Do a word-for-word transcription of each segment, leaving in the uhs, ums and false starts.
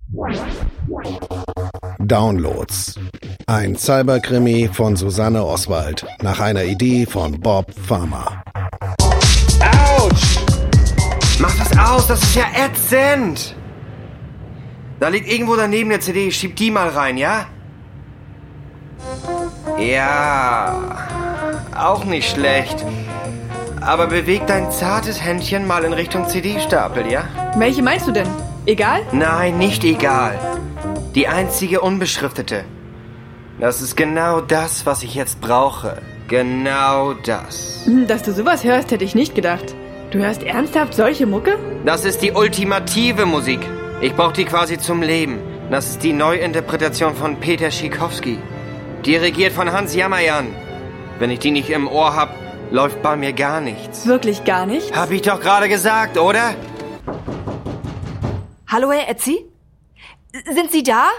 Downloads. Ein Cyberkrimi von Susanne Oswald nach einer Idee von Bob Farmer. Autsch! Mach das aus, das ist ja ätzend! Da liegt irgendwo daneben eine C D, schieb die mal rein, ja? Ja, auch nicht schlecht. Aber beweg dein zartes Händchen mal in Richtung C D-Stapel, ja? Welche meinst du denn? Egal? Nein, nicht egal. Die einzige unbeschriftete. Das ist genau das, was ich jetzt brauche. Genau das. Dass du sowas hörst, hätte ich nicht gedacht. Du hörst ernsthaft solche Mucke? Das ist die ultimative Musik. Ich brauche die quasi zum Leben. Das ist die Neuinterpretation von Peter Tschaikowski. Dirigiert von Hans Jammerjan. Wenn ich die nicht im Ohr hab, läuft bei mir gar nichts. Wirklich gar nichts? Hab ich doch gerade gesagt, oder? Hallo, Herr Etzi? Sind Sie da?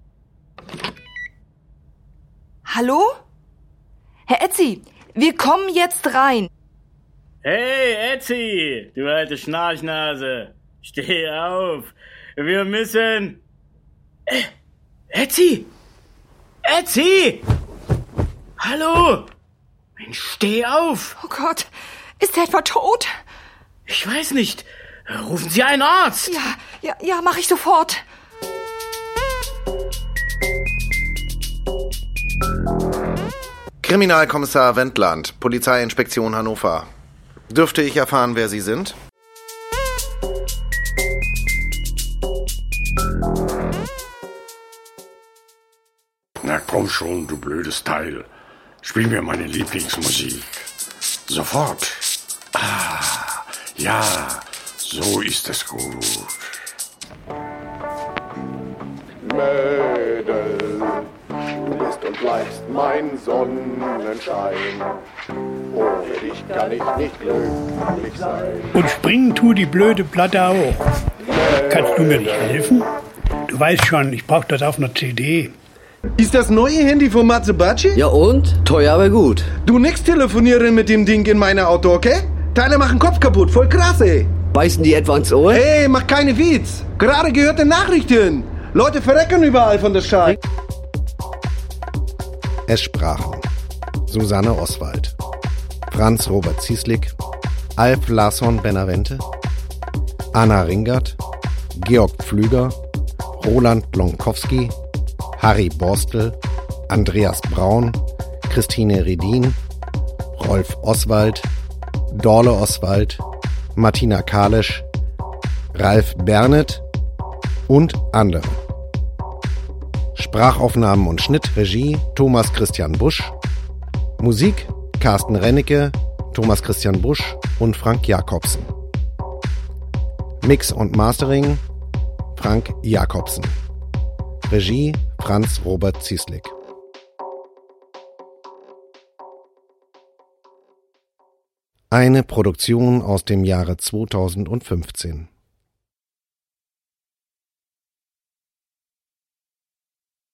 Hallo? Herr Etzi, wir kommen jetzt rein. Hey, Etzi, du alte Schnarchnase. Steh auf. Wir müssen... Äh, Etzi! Etzi! Hallo! Mensch, steh auf! Oh Gott, ist er etwa tot? Ich weiß nicht. Rufen Sie einen Arzt! Ja, ja, ja, mach ich sofort. Kriminalkommissar Wendland, Polizeiinspektion Hannover. Dürfte ich erfahren, wer Sie sind? Na komm schon, du blödes Teil. Spiel mir meine Lieblingsmusik. Sofort. Ah, ja, so ist es gut. Mädel, du bist und bleibst mein Sonnenschein. Ohne dich kann ich nicht glücklich sein. Und springen tut die blöde Platte auch. Kannst du mir nicht helfen? Du weißt schon, ich brauch das auf einer C D. Ist das neue Handy von Matsubachi? Ja und? Teuer, aber gut. Du nix telefonieren mit dem Ding in meiner Auto, okay? Teile machen Kopf kaputt, voll krass, ey. Beißen die etwa ins Ohr? Hey, mach keine Witz. Gerade gehörte Nachrichten. Leute verrecken überall von der Scheiße. Es sprachen Susanne Oswald, Franz Robert Zieslik, Alf Larsson Benavente, Anna Ringert, Georg Pflüger, Roland Lonkowski, Harry Borstel, Andreas Braun, Christine Redin, Rolf Oswald, Dorle Oswald, Martina Kalisch, Ralf Bernet und andere. Sprachaufnahmen und Schnitt, Regie Thomas Christian Busch, Musik Carsten Rennecke, Thomas Christian Busch und Frank Jakobsen. Mix und Mastering Frank Jakobsen. Regie Franz Robert Zieslik. Eine Produktion aus dem Jahre zweitausendfünfzehn.